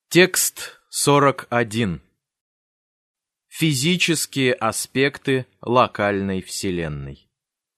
Текст 41. Физические аспекты локальной Вселенной.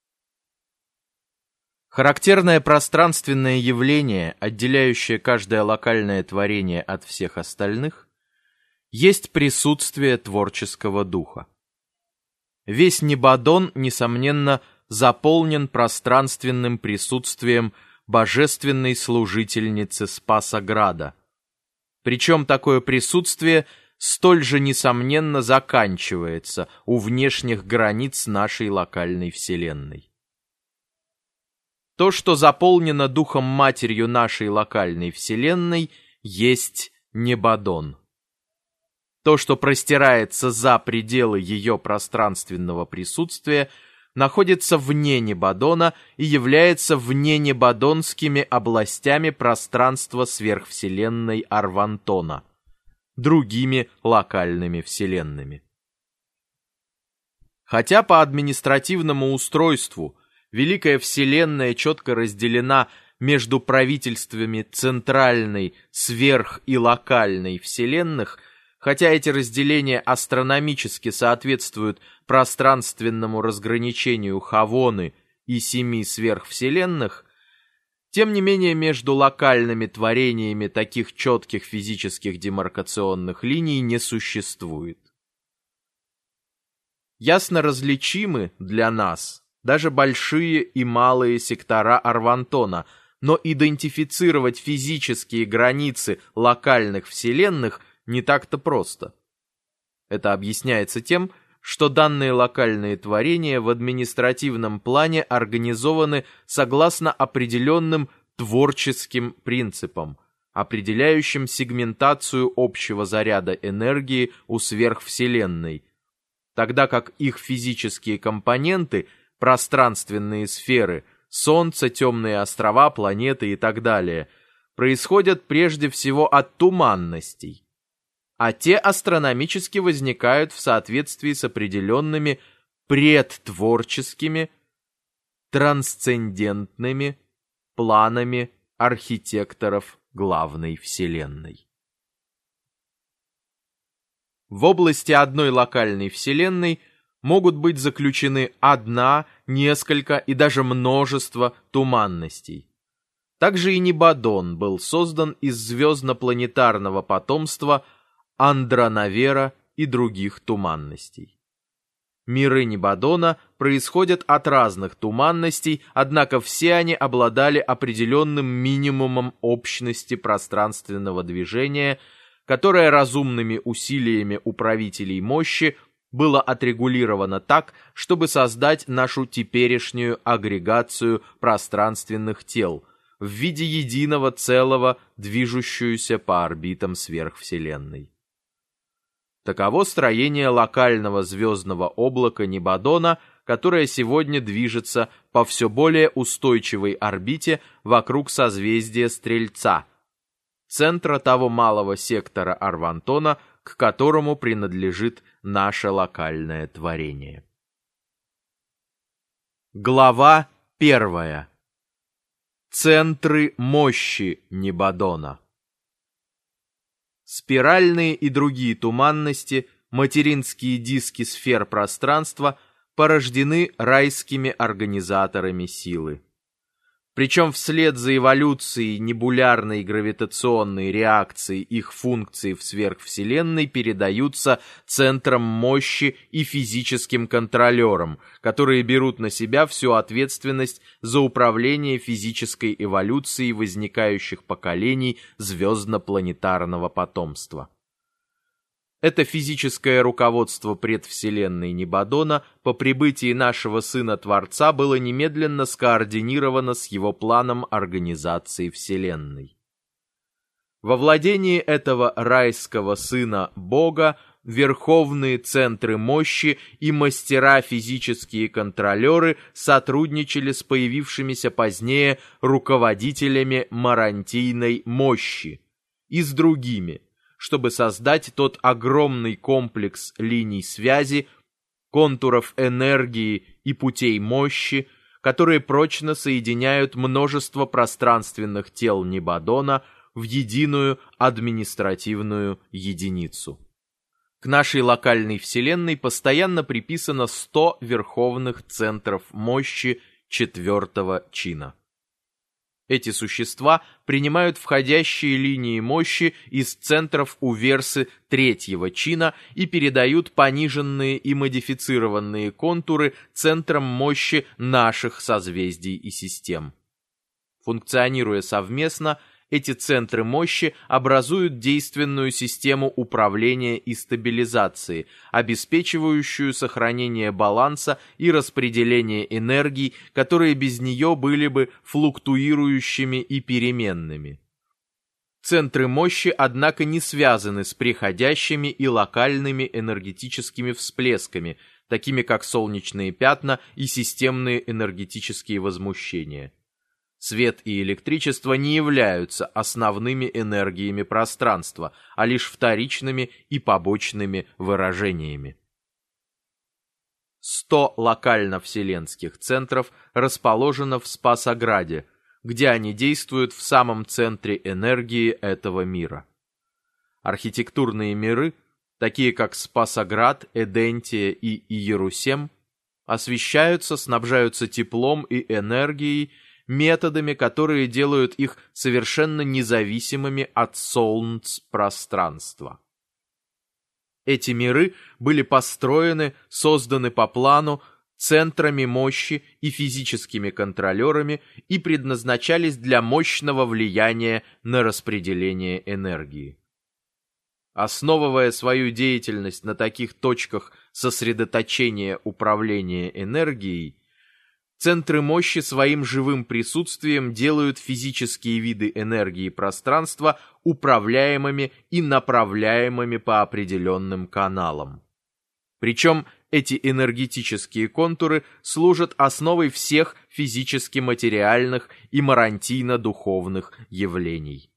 Характерное пространственное явление, отделяющее каждое локальное творение от всех остальных, есть присутствие творческого духа. Весь Небодон, несомненно, заполнен пространственным присутствием божественной служительницы Спасограда. Причем такое присутствие столь же несомненно заканчивается у внешних границ нашей локальной Вселенной. То, что заполнено Духом-Матерью нашей локальной Вселенной, есть Небодон. То, что простирается за пределы ее пространственного присутствия, находится вне Небодона и является вненебодонскими областями пространства сверхвселенной Арвантона, другими локальными вселенными. Хотя по административному устройству Великая Вселенная четко разделена между правительствами центральной, сверх- и локальной вселенных, хотя эти разделения астрономически соответствуют пространственному разграничению Хавоны и 7 сверхвселенных, тем не менее между локальными творениями таких четких физических демаркационных линий не существует. Ясно различимы для нас даже большие и малые сектора Арвантона, но идентифицировать физические границы локальных вселенных не так-то просто. Это объясняется тем, что данные локальные творения в административном плане организованы согласно определенным творческим принципам, определяющим сегментацию общего заряда энергии у сверхвселенной, тогда как их физические компоненты, пространственные сферы, Солнце, темные острова, планеты и так далее, происходят прежде всего от туманностей, а те астрономически возникают в соответствии с определенными предтворческими, трансцендентными планами архитекторов главной Вселенной. В области одной локальной Вселенной могут быть заключены одна, несколько и даже множество туманностей. Также и Небодон был создан из звездно-планетарного потомства Андронавера и других туманностей. Миры Небодона происходят от разных туманностей, однако все они обладали определенным минимумом общности пространственного движения, которое разумными усилиями управителей мощи было отрегулировано так, чтобы создать нашу теперешнюю агрегацию пространственных тел в виде единого целого, движущуюся по орбитам сверхвселенной. Таково строение локального звездного облака Небодона, которое сегодня движется по все более устойчивой орбите вокруг созвездия Стрельца, центра того малого сектора Арвантона, к которому принадлежит наше локальное творение. Глава 1. Центры мощи Небодона. Спиральные и другие туманности, материнские диски сфер пространства, порождены райскими организаторами силы. Причем вслед за эволюцией небулярной гравитационной реакции их функции в сверхвселенной передаются центрам мощи и физическим контролерам, которые берут на себя всю ответственность за управление физической эволюцией возникающих поколений звездно-планетарного потомства. Это физическое руководство предвселенной Небодона по прибытии нашего Сына-Творца было немедленно скоординировано с его планом организации Вселенной. Во владении этого райского Сына Бога верховные центры мощи и мастера-физические контролеры сотрудничали с появившимися позднее руководителями марантийной мощи и с другими, чтобы создать тот огромный комплекс линий связи, контуров энергии и путей мощи, которые прочно соединяют множество пространственных тел Небодона в единую административную единицу. К нашей локальной Вселенной постоянно приписано 100 верховных центров мощи 4-го чина. Эти существа принимают входящие линии мощи из центров Уверсы 3-го чина и передают пониженные и модифицированные контуры центрам мощи наших созвездий и систем. Функционируя совместно, эти центры мощи образуют действенную систему управления и стабилизации, обеспечивающую сохранение баланса и распределение энергий, которые без нее были бы флуктуирующими и переменными. Центры мощи, однако, не связаны с приходящими и локальными энергетическими всплесками, такими как солнечные пятна и системные энергетические возмущения. Свет и электричество не являются основными энергиями пространства, а лишь вторичными и побочными выражениями. 100 локально-вселенских центров расположено в Спасограде, где они действуют в самом центре энергии этого мира. Архитектурные миры, такие как Спасоград, Эдентия и Иерусем, освещаются, снабжаются теплом и энергией, методами, которые делают их совершенно независимыми от солнц пространства. Эти миры были построены, созданы по плану, центрами мощи и физическими контролерами и предназначались для мощного влияния на распределение энергии. Основывая свою деятельность на таких точках сосредоточения управления энергией, центры мощи своим живым присутствием делают физические виды энергии пространства управляемыми и направляемыми по определенным каналам. Причем эти энергетические контуры служат основой всех физически-материальных и марантийно-духовных явлений.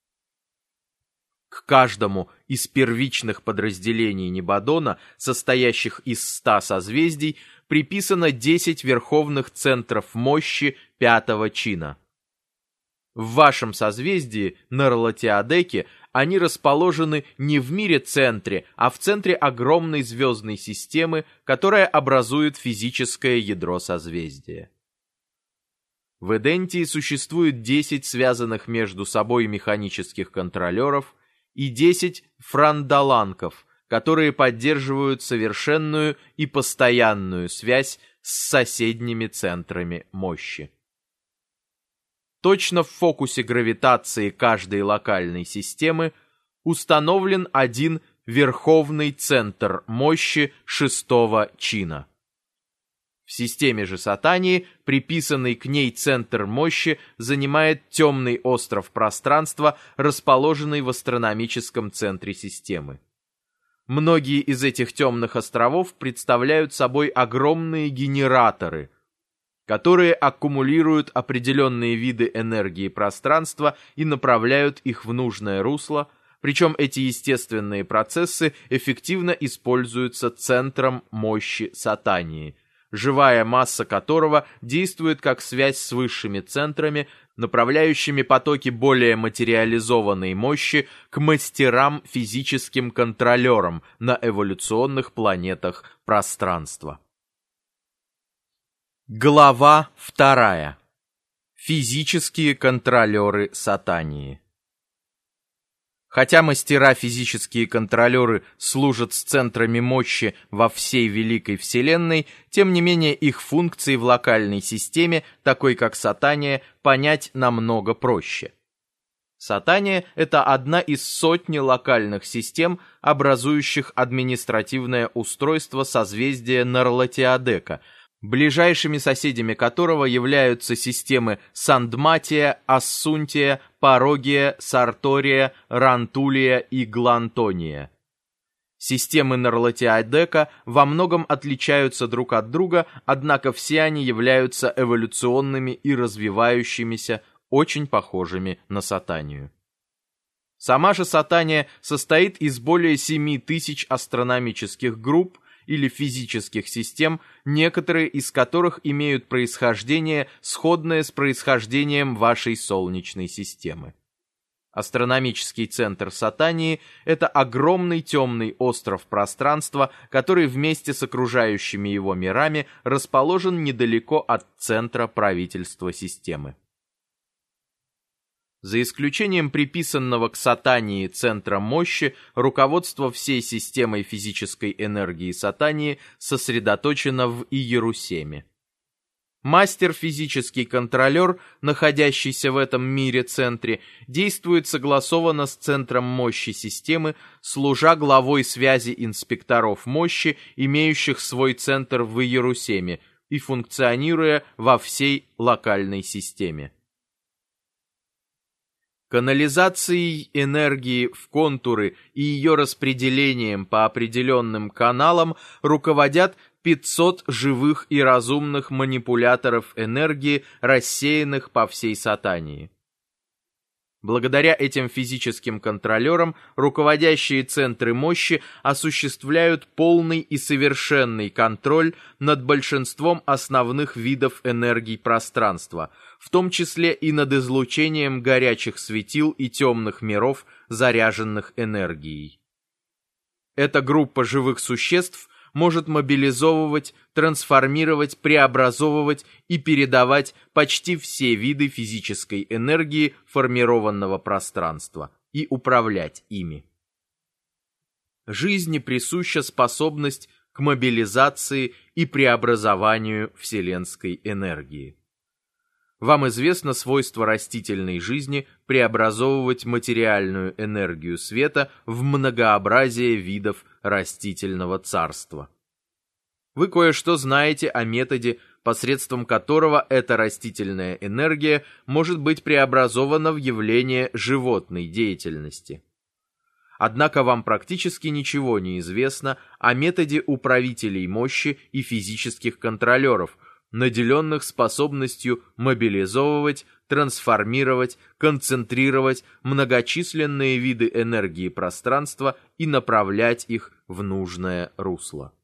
К каждому из первичных подразделений Небодона, состоящих из 100 созвездий, приписано 10 верховных центров мощи 5-го чина. В вашем созвездии, Нарлатиадеке, они расположены не в мире-центре, а в центре огромной звездной системы, которая образует физическое ядро созвездия. В Эдентии существует 10 связанных между собой механических контролеров и 10 франдаланков, которые поддерживают совершенную и постоянную связь с соседними центрами мощи. Точно в фокусе гравитации каждой локальной системы установлен один верховный центр мощи 6-го чина. В системе же Сатании приписанный к ней центр мощи занимает темный остров пространства, расположенный в астрономическом центре системы. Многие из этих темных островов представляют собой огромные генераторы, которые аккумулируют определенные виды энергии пространства и направляют их в нужное русло, причем эти естественные процессы эффективно используются центром мощи Сатании, живая масса которого действует как связь с высшими центрами, направляющими потоки более материализованной мощи к мастерам физическим контролерам на эволюционных планетах пространства. Глава 2. Физические контролеры Сатании. Хотя мастера-физические контролеры служат с центрами мощи во всей Великой Вселенной, тем не менее их функции в локальной системе, такой как Сатания, понять намного проще. Сатания – это одна из сотни локальных систем, образующих административное устройство созвездия Нарлатиадека, ближайшими соседями которого являются системы Сандматия, Ассунтия, Парогия, Сартория, Рантулия и Глантония. Системы Нарлатиадека во многом отличаются друг от друга, однако все они являются эволюционными и развивающимися, очень похожими на Сатанию. Сама же Сатания состоит из более 7000 астрономических групп, или физических систем, некоторые из которых имеют происхождение, сходное с происхождением вашей Солнечной системы. Астрономический центр Сатании – это огромный темный остров пространства, который вместе с окружающими его мирами расположен недалеко от центра правительства системы. За исключением приписанного к Сатании центра мощи, руководство всей системой физической энергии Сатании сосредоточено в Иерусалиме. Мастер-физический контролер, находящийся в этом мире-центре, действует согласованно с центром мощи системы, служа главой связи инспекторов мощи, имеющих свой центр в Иерусалиме, и функционируя во всей локальной системе. Канализацией энергии в контуры и ее распределением по определенным каналам руководят 500 живых и разумных манипуляторов энергии, рассеянных по всей Сатании. Благодаря этим физическим контролерам руководящие центры мощи осуществляют полный и совершенный контроль над большинством основных видов энергий пространства, в том числе и над излучением горячих светил и темных миров, заряженных энергией. Эта группа живых существ может мобилизовывать, трансформировать, преобразовывать и передавать почти все виды физической энергии формированного пространства и управлять ими. Жизни присуща способность к мобилизации и преобразованию вселенской энергии. Вам известно свойство растительной жизни преобразовывать материальную энергию света в многообразие видов растительного царства. Вы кое-что знаете о методе, посредством которого эта растительная энергия может быть преобразована в явление животной деятельности. Однако вам практически ничего не известно о методе управителей мощи и физических контролеров, наделенных способностью мобилизовывать, трансформировать, концентрировать многочисленные виды энергии пространства и направлять их в нужное русло.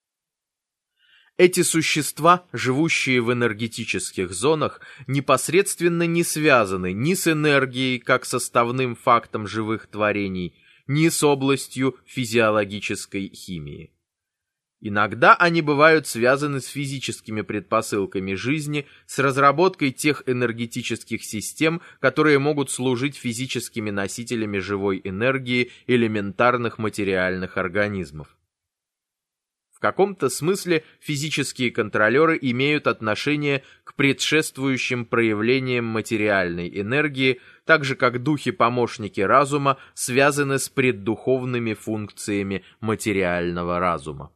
Эти существа, живущие в энергетических зонах, непосредственно не связаны ни с энергией как составным фактом живых творений, ни с областью физиологической химии. Иногда они бывают связаны с физическими предпосылками жизни, с разработкой тех энергетических систем, которые могут служить физическими носителями живой энергии элементарных материальных организмов. В каком-то смысле физические контролеры имеют отношение к предшествующим проявлениям материальной энергии, так же как духи-помощники разума связаны с преддуховными функциями материального разума.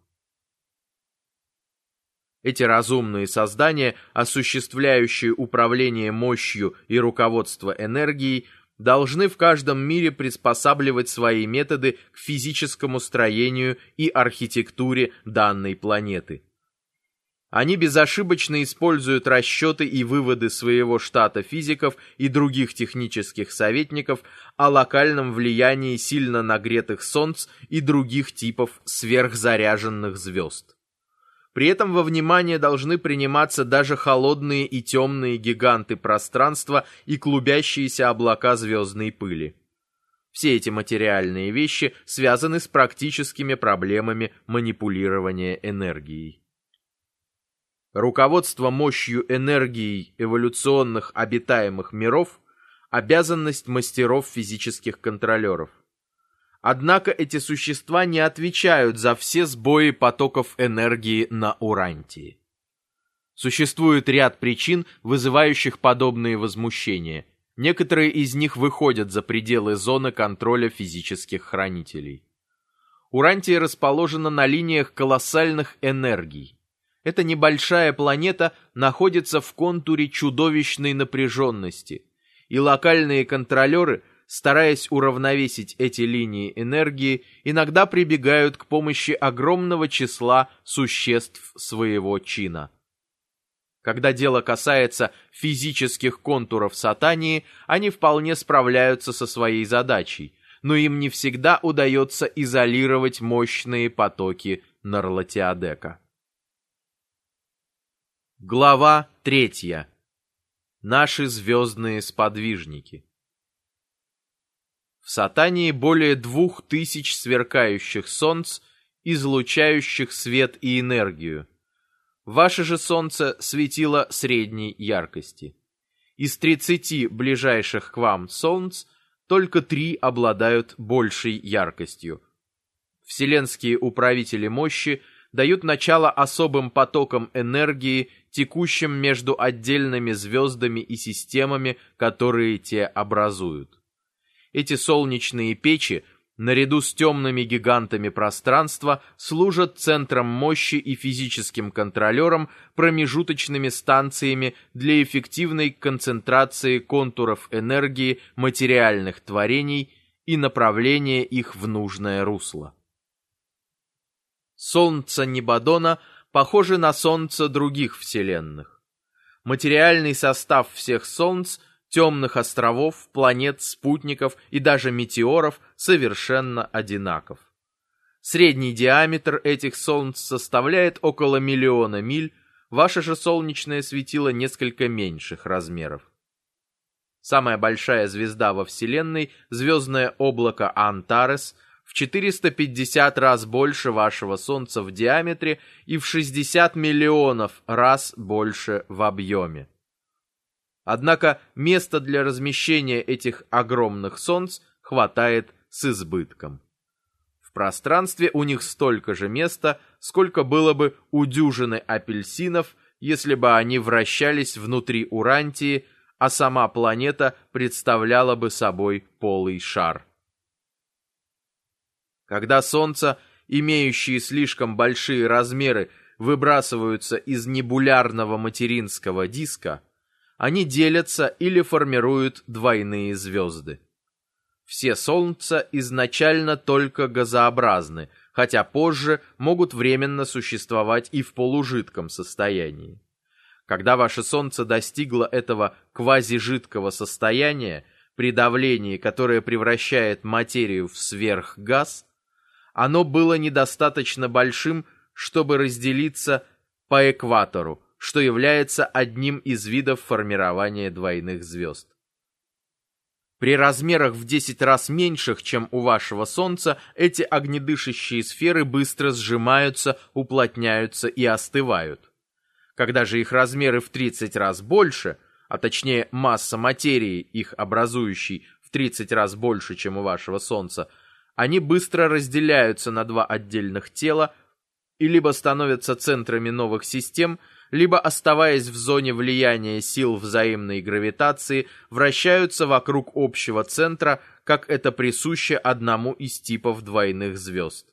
Эти разумные создания, осуществляющие управление мощью и руководство энергией, должны в каждом мире приспосабливать свои методы к физическому строению и архитектуре данной планеты. Они безошибочно используют расчеты и выводы своего штата физиков и других технических советников о локальном влиянии сильно нагретых солнц и других типов сверхзаряженных звезд. При этом во внимание должны приниматься даже холодные и темные гиганты пространства и клубящиеся облака звездной пыли. Все эти материальные вещи связаны с практическими проблемами манипулирования энергией. Руководство мощью энергией эволюционных обитаемых миров – обязанность мастеров физических контролеров. Однако эти существа не отвечают за все сбои потоков энергии на Урантии. Существует ряд причин, вызывающих подобные возмущения. Некоторые из них выходят за пределы зоны контроля физических хранителей. Урантия расположена на линиях колоссальных энергий. Эта небольшая планета находится в контуре чудовищной напряженности, и локальные контролеры, стараясь уравновесить эти линии энергии, иногда прибегают к помощи огромного числа существ своего чина. Когда дело касается физических контуров Сатании, они вполне справляются со своей задачей, но им не всегда удается изолировать мощные потоки Нарлатиадека. Глава 3. Наши звездные сподвижники. В Сатании более 2000 сверкающих солнц, излучающих свет и энергию. Ваше же солнце светило средней яркости. Из 30 ближайших к вам солнц только 3 обладают большей яркостью. Вселенские управители мощи дают начало особым потокам энергии, текущим между отдельными звездами и системами, которые те образуют. Эти солнечные печи, наряду с темными гигантами пространства, служат центром мощи и физическим контролером, промежуточными станциями для эффективной концентрации контуров энергии материальных творений и направления их в нужное русло. Солнце Небадона похоже на солнца других вселенных. Материальный состав всех солнц, темных островов, планет, спутников и даже метеоров совершенно одинаков. Средний диаметр этих солнц составляет около 1 миллиона миль, ваше же солнечное светило несколько меньших размеров. Самая большая звезда во Вселенной, звездное облако Антарес, в 450 раз больше вашего Солнца в диаметре и в 60 миллионов раз больше в объеме. Однако места для размещения этих огромных солнц хватает с избытком. В пространстве у них столько же места, сколько было бы у дюжины апельсинов, если бы они вращались внутри Урантии, а сама планета представляла бы собой полый шар. Когда солнца, имеющие слишком большие размеры, выбрасываются из небулярного материнского диска, они делятся или формируют двойные звезды. Все солнца изначально только газообразны, хотя позже могут временно существовать и в полужидком состоянии. Когда ваше солнце достигло этого квазижидкого состояния, при давлении, которое превращает материю в сверхгаз, оно было недостаточно большим, чтобы разделиться по экватору, что является одним из видов формирования двойных звезд. При размерах в 10 раз меньших, чем у вашего Солнца, эти огнедышащие сферы быстро сжимаются, уплотняются и остывают. Когда же их размеры в 30 раз больше, а точнее масса материи, их образующей, в 30 раз больше, чем у вашего Солнца, они быстро разделяются на два отдельных тела и либо становятся центрами новых систем, либо, оставаясь в зоне влияния сил взаимной гравитации, вращаются вокруг общего центра, как это присуще одному из типов двойных звезд.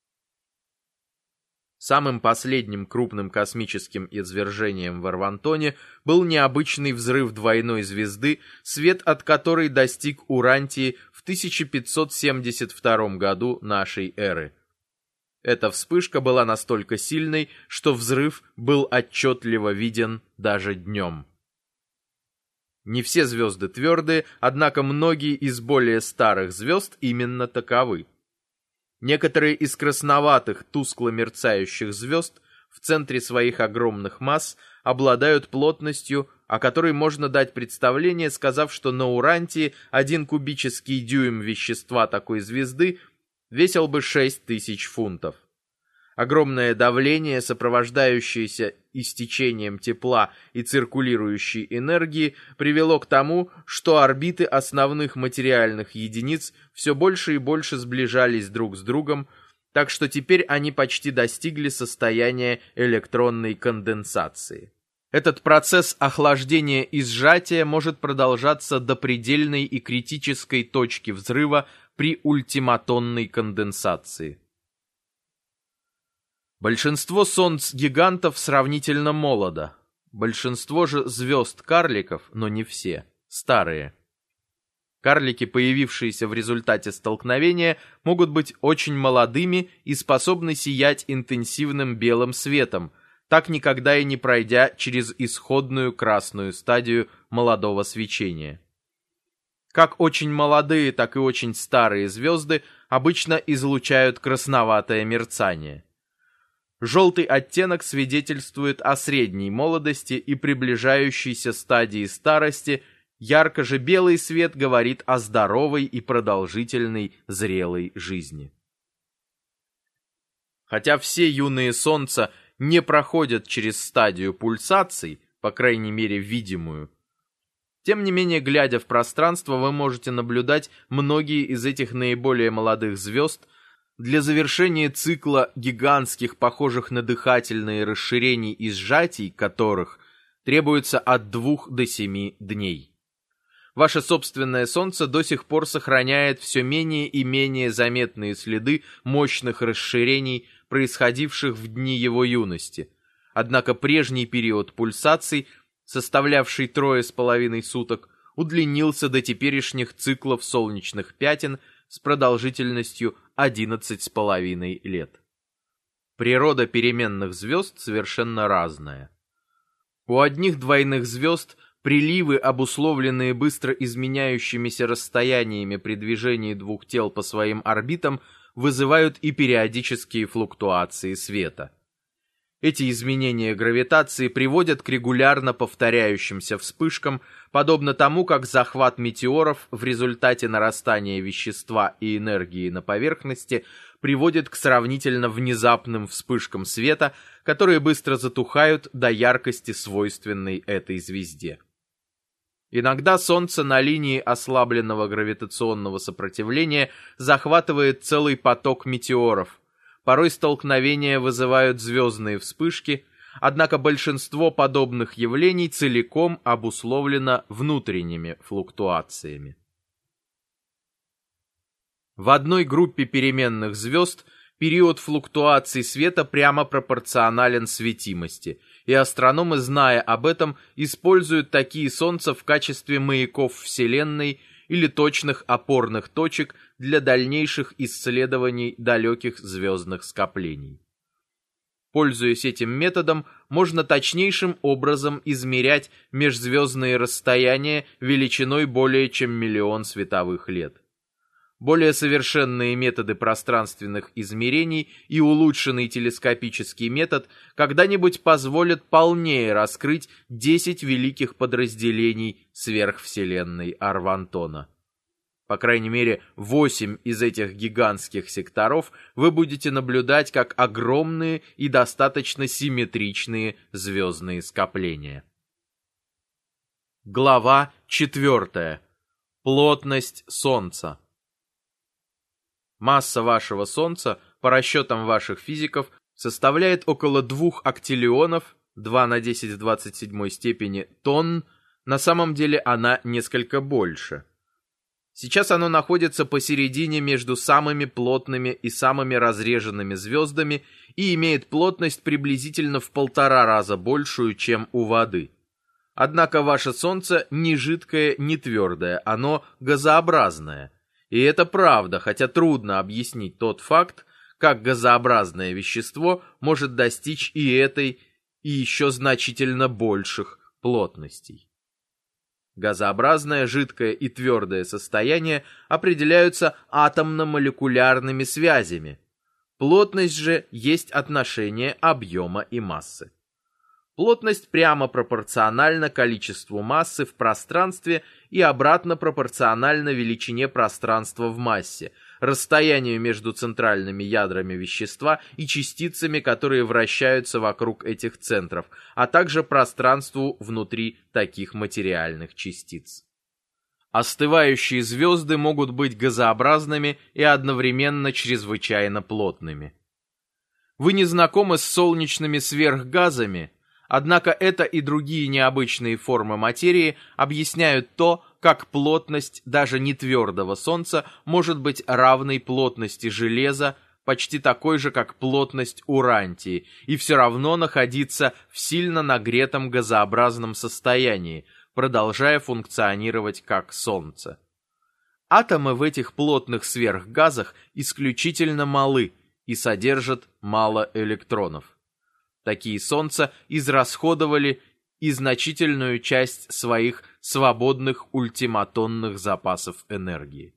Самым последним крупным космическим извержением в Арвантоне был необычный взрыв двойной звезды, свет от которой достиг Урантии в 1572 году нашей эры. Эта вспышка была настолько сильной, что взрыв был отчетливо виден даже днем. Не все звезды твердые, однако многие из более старых звезд именно таковы. Некоторые из красноватых, тускло мерцающих звезд в центре своих огромных масс обладают плотностью, о которой можно дать представление, сказав, что на Урантии 1 кубический дюйм вещества такой звезды весил бы 6000 фунтов. Огромное давление, сопровождающееся истечением тепла и циркулирующей энергии, привело к тому, что орбиты основных материальных единиц все больше и больше сближались друг с другом, так что теперь они почти достигли состояния электронной конденсации. Этот процесс охлаждения и сжатия может продолжаться до предельной и критической точки взрыва при ультиматонной конденсации. Большинство солнц-гигантов сравнительно молодо. Большинство же звезд-карликов, но не все, старые. Карлики, появившиеся в результате столкновения, могут быть очень молодыми и способны сиять интенсивным белым светом, так никогда и не пройдя через исходную красную стадию молодого свечения. Как очень молодые, так и очень старые звезды обычно излучают красноватое мерцание. Желтый оттенок свидетельствует о средней молодости и приближающейся стадии старости, Ярко же белый свет говорит о здоровой и продолжительной зрелой жизни. Хотя все юные Солнца не проходят через стадию пульсаций, по крайней мере видимую, тем не менее, глядя в пространство, вы можете наблюдать многие из этих наиболее молодых звезд, для завершения цикла гигантских, похожих на дыхательные расширений и сжатий, которых требуется от 2 до 7 дней. Ваше собственное Солнце до сих пор сохраняет все менее и менее заметные следы мощных расширений, происходивших в дни его юности. Однако прежний период пульсаций, составлявший 3,5 суток, удлинился до теперешних циклов солнечных пятен с продолжительностью 11,5 лет. Природа переменных звезд совершенно разная. У одних двойных звезд приливы, обусловленные быстро изменяющимися расстояниями при движении двух тел по своим орбитам, вызывают и периодические флуктуации света. Эти изменения гравитации приводят к регулярно повторяющимся вспышкам, подобно тому, как захват метеоров в результате нарастания вещества и энергии на поверхности приводит к сравнительно внезапным вспышкам света, которые быстро затухают до яркости, свойственной этой звезде. Иногда Солнце на линии ослабленного гравитационного сопротивления захватывает целый поток метеоров. Порой столкновения вызывают звездные вспышки, однако большинство подобных явлений целиком обусловлено внутренними флуктуациями. В одной группе переменных звезд период флуктуаций света прямо пропорционален светимости, и астрономы, зная об этом, используют такие Солнца в качестве маяков Вселенной или точных опорных точек для дальнейших исследований далеких звездных скоплений. Пользуясь этим методом, можно точнейшим образом измерять межзвездные расстояния величиной более чем 1 миллион световых лет. Более совершенные методы пространственных измерений и улучшенный телескопический метод когда-нибудь позволят полнее раскрыть 10 великих подразделений сверхвселенной Арвантона. По крайней мере, 8 из этих гигантских секторов вы будете наблюдать как огромные и достаточно симметричные звездные скопления. Глава 4. Плотность Солнца. Масса вашего Солнца, по расчетам ваших физиков, составляет около 2 актиллионов, 2 на 10 в 27 степени тонн, на самом деле она несколько больше. Сейчас оно находится посередине между самыми плотными и самыми разреженными звездами и имеет плотность приблизительно в 1,5 раза большую, чем у воды. Однако ваше Солнце не жидкое, не твердое, оно газообразное. И это правда, хотя трудно объяснить тот факт, как газообразное вещество может достичь и этой, и еще значительно больших плотностей. Газообразное, жидкое и твердое состояние определяются атомно-молекулярными связями. Плотность же есть отношение объема и массы. Плотность прямо пропорциональна количеству массы в пространстве и обратно пропорциональна величине пространства в массе, расстоянию между центральными ядрами вещества и частицами, которые вращаются вокруг этих центров, а также пространству внутри таких материальных частиц. Остывающие звезды могут быть газообразными и одновременно чрезвычайно плотными. Вы не знакомы с солнечными сверхгазами, однако это и другие необычные формы материи объясняют то, как плотность даже нетвердого Солнца может быть равной плотности железа, почти такой же, как плотность урантии, и все равно находиться в сильно нагретом газообразном состоянии, продолжая функционировать как Солнце. Атомы в этих плотных сверхгазах исключительно малы и содержат мало электронов. Такие Солнца израсходовали и значительную часть своих свободных ультиматонных запасов энергии.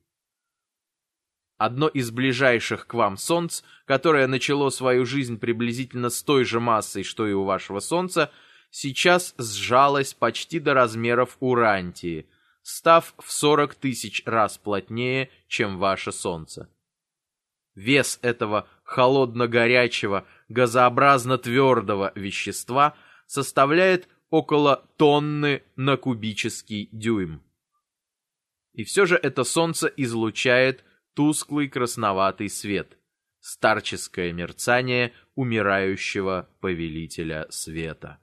Одно из ближайших к вам Солнц, которое начало свою жизнь приблизительно с той же массой, что и у вашего Солнца, сейчас сжалось почти до размеров Урантии, став в 40 тысяч раз плотнее, чем ваше Солнце. Вес этого холодно-горячего, газообразно-твердого вещества составляет около тонны на кубический дюйм. И все же это Солнце излучает тусклый красноватый свет, старческое мерцание умирающего повелителя света.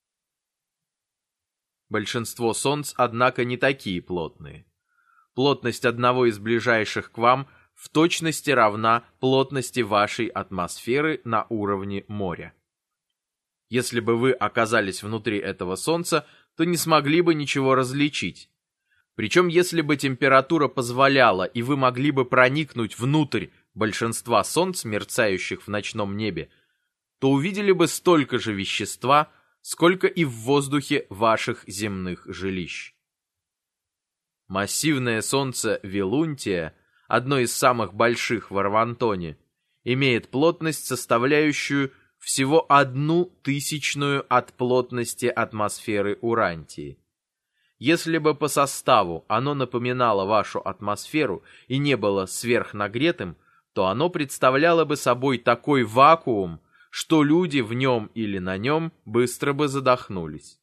Большинство Солнц, однако, не такие плотные. Плотность одного из ближайших к вам в точности равна плотности вашей атмосферы на уровне моря. Если бы вы оказались внутри этого Солнца, то не смогли бы ничего различить. Причем, если бы температура позволяла, и вы могли бы проникнуть внутрь большинства Солнц, мерцающих в ночном небе, то увидели бы столько же вещества, сколько и в воздухе ваших земных жилищ. Массивное Солнце Вилунтия, одно из самых больших в Арвантоне, имеет плотность, составляющую всего 1/1000 от плотности атмосферы Урантии. Если бы по составу оно напоминало вашу атмосферу и не было сверхнагретым, то оно представляло бы собой такой вакуум, что люди в нем или на нем быстро бы задохнулись.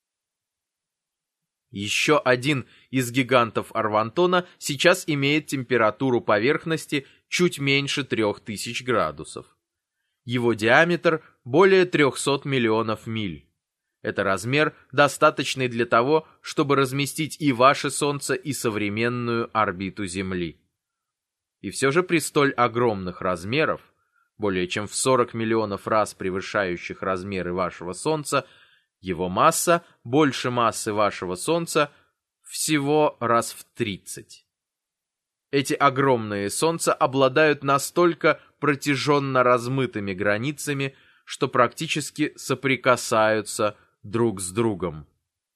Еще один из гигантов Арвантона сейчас имеет температуру поверхности чуть меньше 3000 градусов. Его диаметр более 300 миллионов миль. Это размер, достаточный для того, чтобы разместить и ваше Солнце, и современную орбиту Земли. И все же при столь огромных размеров, более чем в 40 миллионов раз превышающих размеры вашего Солнца, его масса больше массы вашего Солнца всего раз в 30. Эти огромные Солнца обладают настолько протяженно размытыми границами, что практически соприкасаются друг с другом.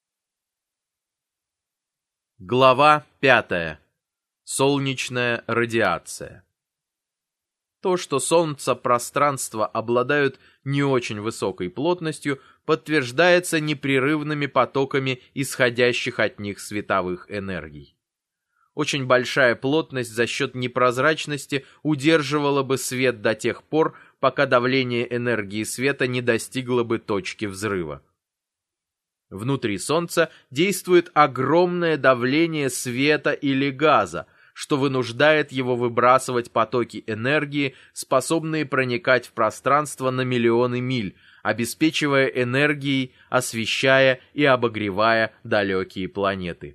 Глава 5. Солнечная радиация. То, что Солнце-пространства обладают не очень высокой плотностью, подтверждается непрерывными потоками исходящих от них световых энергий. Очень большая плотность за счет непрозрачности удерживала бы свет до тех пор, пока давление энергии света не достигло бы точки взрыва. Внутри Солнца действует огромное давление света или газа, что вынуждает его выбрасывать потоки энергии, способные проникать в пространство на миллионы миль, обеспечивая энергией, освещая и обогревая далекие планеты.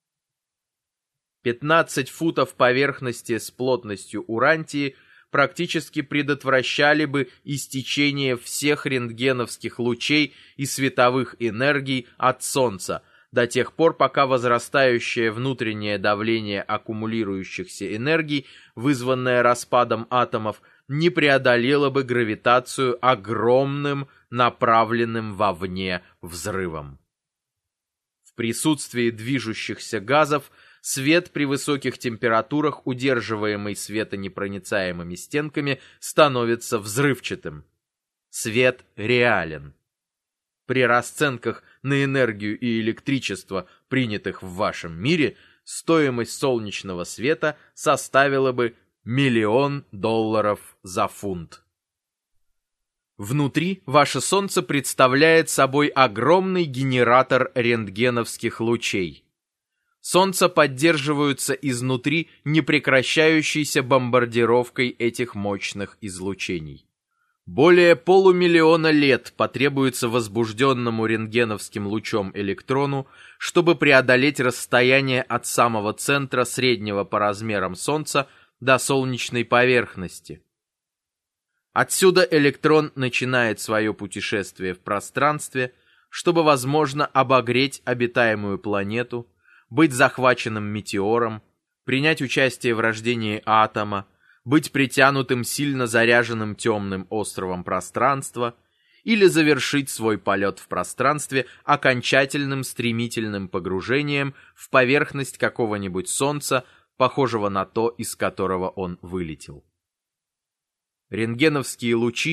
15 футов поверхности с плотностью Урантии практически предотвращали бы истечение всех рентгеновских лучей и световых энергий от Солнца, до тех пор, пока возрастающее внутреннее давление аккумулирующихся энергий, вызванное распадом атомов, не преодолело бы гравитацию огромным, направленным вовне взрывом. В присутствии движущихся газов свет при высоких температурах, удерживаемый светонепроницаемыми стенками, становится взрывчатым. Свет реален. При расценках на энергию и электричество, принятых в вашем мире, стоимость солнечного света составила бы $1 000 000 за фунт. Внутри ваше Солнце представляет собой огромный генератор рентгеновских лучей. Солнца поддерживаются изнутри непрекращающейся бомбардировкой этих мощных излучений. Более 500 000 лет потребуется возбужденному рентгеновским лучом электрону, чтобы преодолеть расстояние от самого центра среднего по размерам Солнца до солнечной поверхности. Отсюда электрон начинает свое путешествие в пространстве, чтобы, возможно, обогреть обитаемую планету, быть захваченным метеором, принять участие в рождении атома, быть притянутым сильно заряженным темным островом пространства или завершить свой полет в пространстве окончательным стремительным погружением в поверхность какого-нибудь Солнца, похожего на то, из которого он вылетел. Рентгеновские лучи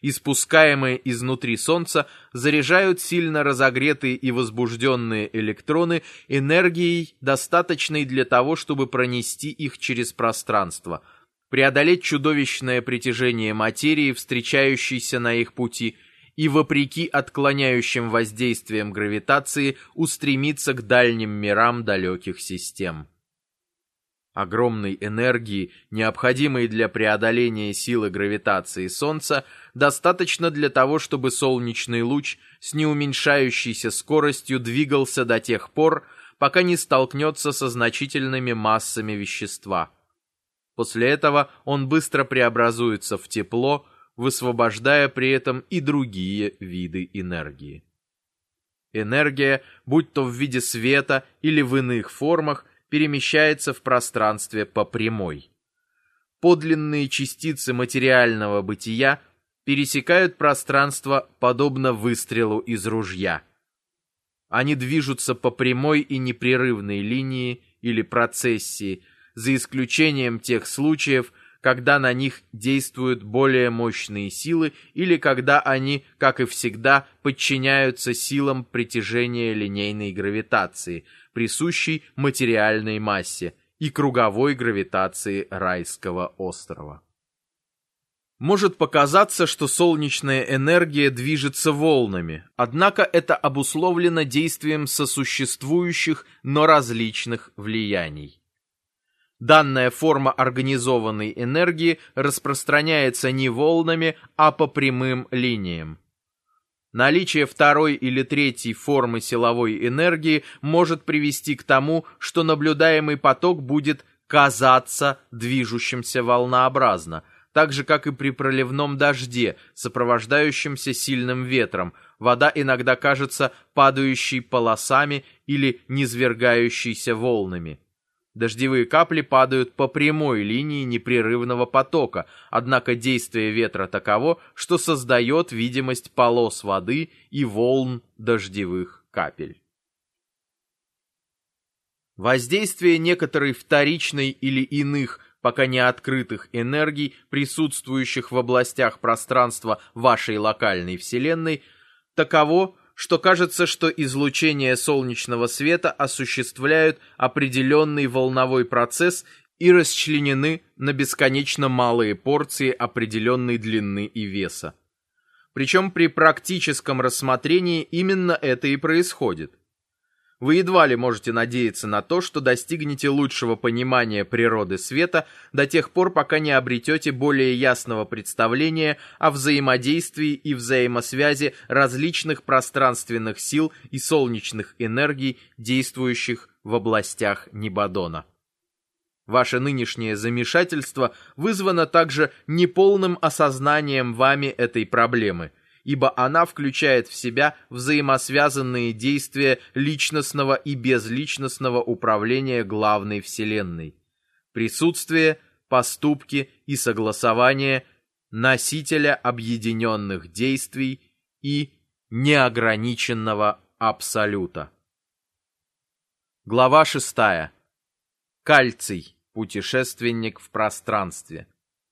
испускаемые изнутри Солнца, заряжают сильно разогретые и возбужденные электроны энергией, достаточной для того, чтобы пронести их через пространство, преодолеть чудовищное притяжение материи, встречающейся на их пути, и, вопреки отклоняющим воздействиям гравитации, устремиться к дальним мирам далеких систем. Огромной энергии, необходимой для преодоления силы гравитации Солнца, достаточно для того, чтобы солнечный луч с неуменьшающейся скоростью двигался до тех пор, пока не столкнется со значительными массами вещества. После этого он быстро преобразуется в тепло, высвобождая при этом и другие виды энергии. Энергия, будь то в виде света или в иных формах, перемещается в пространстве по прямой. Подлинные частицы материального бытия пересекают пространство подобно выстрелу из ружья. Они движутся по прямой и непрерывной линии или процессии, за исключением тех случаев, когда на них действуют более мощные силы или когда они, как и всегда, подчиняются силам притяжения линейной гравитации, присущей материальной массе, и круговой гравитации райского острова. Может показаться, что солнечная энергия движется волнами, однако это обусловлено действием сосуществующих, но различных влияний. Данная форма организованной энергии распространяется не волнами, а по прямым линиям. Наличие второй или третьей формы силовой энергии может привести к тому, что наблюдаемый поток будет казаться движущимся волнообразно, так же, как и при проливном дожде, сопровождающемся сильным ветром. Вода иногда кажется падающей полосами или низвергающейся волнами. Дождевые капли падают по прямой линии непрерывного потока, однако действие ветра таково, что создает видимость полос воды и волн дождевых капель. Воздействие некоторой вторичной или иных, пока не открытых энергий, присутствующих в областях пространства вашей локальной Вселенной, таково, что кажется, что излучение солнечного света осуществляют определенный волновой процесс и расчленены на бесконечно малые порции определенной длины и веса. Причем при практическом рассмотрении именно это и происходит. Вы едва ли можете надеяться на то, что достигнете лучшего понимания природы света до тех пор, пока не обретете более ясного представления о взаимодействии и взаимосвязи различных пространственных сил и солнечных энергий, действующих в областях Небодона. Ваше нынешнее замешательство вызвано также неполным осознанием вами этой проблемы, ибо она включает в себя взаимосвязанные действия личностного и безличностного управления главной Вселенной, присутствие, поступки и согласование носителя объединенных действий и неограниченного абсолюта. Глава 6. Кальций. Путешественник в пространстве.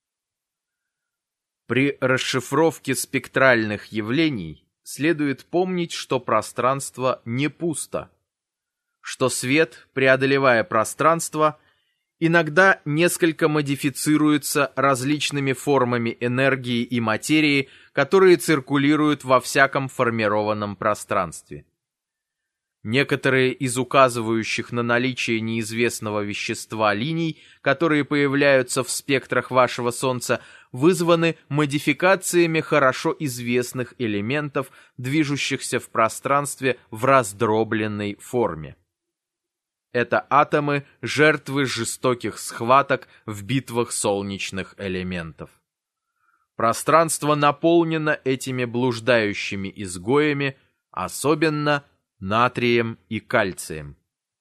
При расшифровке спектральных явлений следует помнить, что пространство не пусто, что свет, преодолевая пространство, иногда несколько модифицируется различными формами энергии и материи, которые циркулируют во всяком формированном пространстве. Некоторые из указывающих на наличие неизвестного вещества линий, которые появляются в спектрах вашего Солнца, вызваны модификациями хорошо известных элементов, движущихся в пространстве в раздробленной форме. Это атомы, жертвы жестоких схваток в битвах солнечных элементов. Пространство наполнено этими блуждающими изгоями, особенно натрием и кальцием.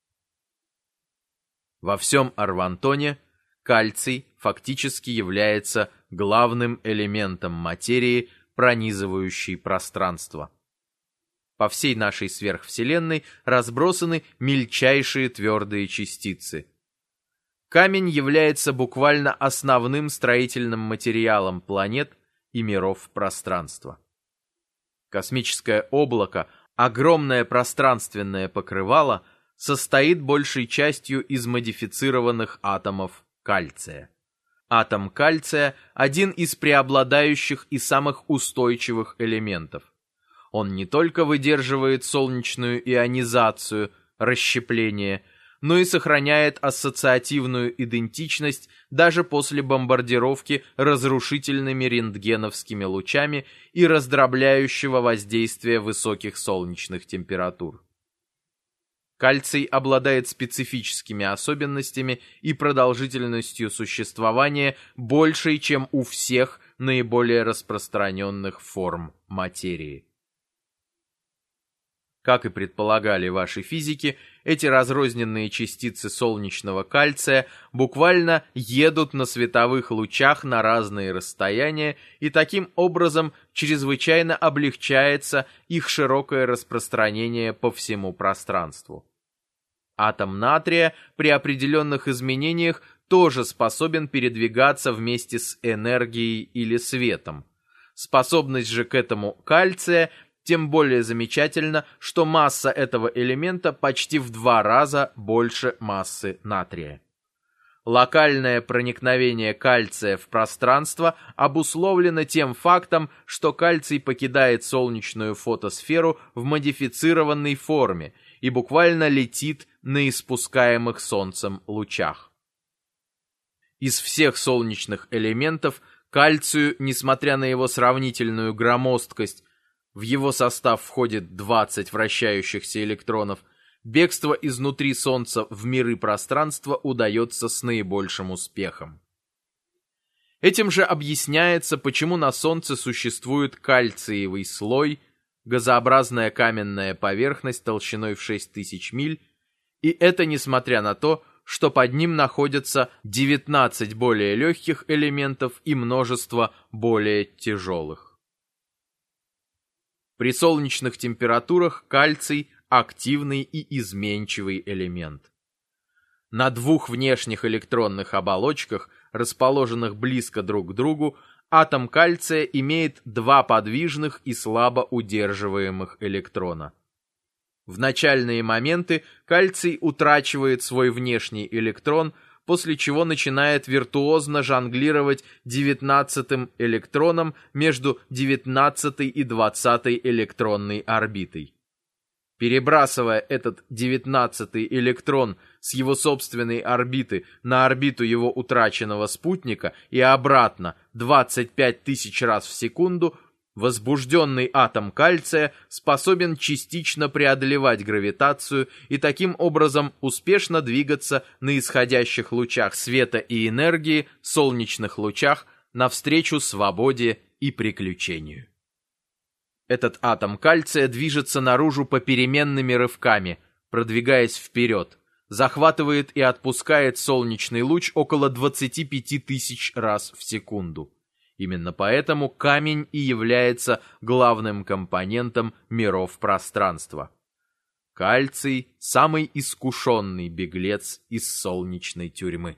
Во всем Арвантоне кальций фактически является главным элементом материи, пронизывающей пространство. По всей нашей сверхвселенной разбросаны мельчайшие твердые частицы. Камень является буквально основным строительным материалом планет и миров пространства. Космическое облако, огромное пространственное покрывало, состоит большей частью из модифицированных атомов кальция. Атом кальция – один из преобладающих и самых устойчивых элементов. Он не только выдерживает солнечную ионизацию, расщепление, но и сохраняет ассоциативную идентичность даже после бомбардировки разрушительными рентгеновскими лучами и раздробляющего воздействия высоких солнечных температур. Кальций обладает специфическими особенностями и продолжительностью существования большей, чем у всех наиболее распространенных форм материи. Как и предполагали ваши физики, эти разрозненные частицы солнечного кальция буквально едут на световых лучах на разные расстояния, и таким образом чрезвычайно облегчается их широкое распространение по всему пространству. Атом натрия при определенных изменениях тоже способен передвигаться вместе с энергией или светом. Способность же к этому кальция тем более замечательна, что масса этого элемента почти в 2 раза больше массы натрия. Локальное проникновение кальция в пространство обусловлено тем фактом, что кальций покидает солнечную фотосферу в модифицированной форме и буквально летит на испускаемых Солнцем лучах. Из всех солнечных элементов кальцию, несмотря на его сравнительную громоздкость, в его состав входит 20 вращающихся электронов, бегство изнутри Солнца в миры пространства удается с наибольшим успехом. Этим же объясняется, почему на Солнце существует кальциевый слой, газообразная каменная поверхность толщиной в 6000 миль, и это несмотря на то, что под ним находятся 19 более легких элементов и множество более тяжелых. При солнечных температурах кальций – активный и изменчивый элемент. На 2 внешних электронных оболочках, расположенных близко друг к другу, атом кальция имеет 2 подвижных и слабо удерживаемых электрона. В начальные моменты кальций утрачивает свой внешний электрон, после чего начинает виртуозно жонглировать 19-м электроном между 19-й и 20-й электронной орбитой. Перебрасывая этот 19-й электрон с его собственной орбиты на орбиту его утраченного спутника и обратно 25 тысяч раз в секунду, возбужденный атом кальция способен частично преодолевать гравитацию и таким образом успешно двигаться на исходящих лучах света и энергии, солнечных лучах, навстречу свободе и приключению. Этот атом кальция движется наружу попеременными рывками, продвигаясь вперед, захватывает и отпускает солнечный луч около 25 тысяч раз в секунду. Именно поэтому камень и является главным компонентом миров пространства. Кальций – самый искушенный беглец из солнечной тюрьмы.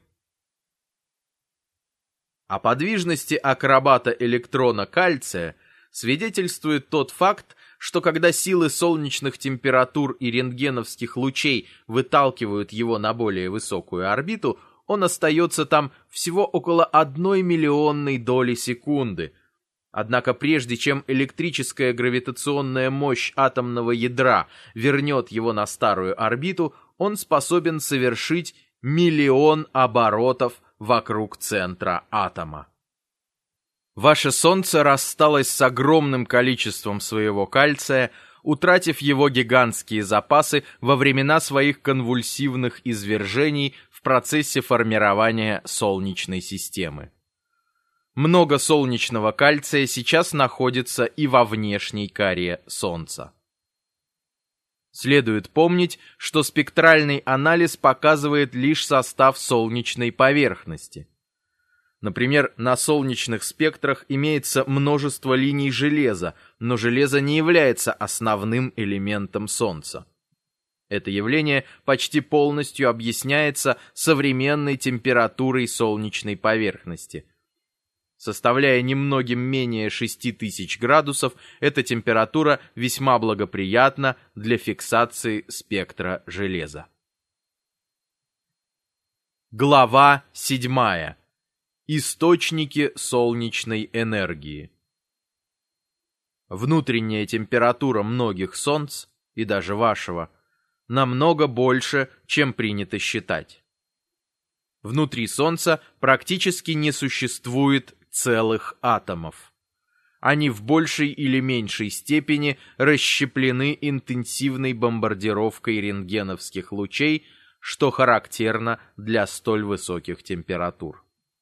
О подвижности акробата электрона кальция свидетельствует тот факт, что когда силы солнечных температур и рентгеновских лучей выталкивают его на более высокую орбиту, он остается там всего около 1 миллионной доли секунды. Однако прежде чем электрическая гравитационная мощь атомного ядра вернет его на старую орбиту, он способен совершить 1 000 000 оборотов вокруг центра атома. Ваше Солнце рассталось с огромным количеством своего кальция, утратив его гигантские запасы во времена своих конвульсивных извержений в процессе формирования Солнечной системы. Много солнечного кальция сейчас находится и во внешней коре Солнца. Следует помнить, что спектральный анализ показывает лишь состав солнечной поверхности. Например, на солнечных спектрах имеется множество линий железа, но железо не является основным элементом Солнца. Это явление почти полностью объясняется современной температурой солнечной поверхности. Составляя немногим менее 6000 градусов, эта температура весьма благоприятна для фиксации спектра железа. Глава 7. Источники солнечной энергии. Внутренняя температура многих солнц, и даже вашего, намного больше, чем принято считать. Внутри Солнца практически не существует целых атомов. Они в большей или меньшей степени расщеплены интенсивной бомбардировкой рентгеновских лучей, что характерно для столь высоких температур.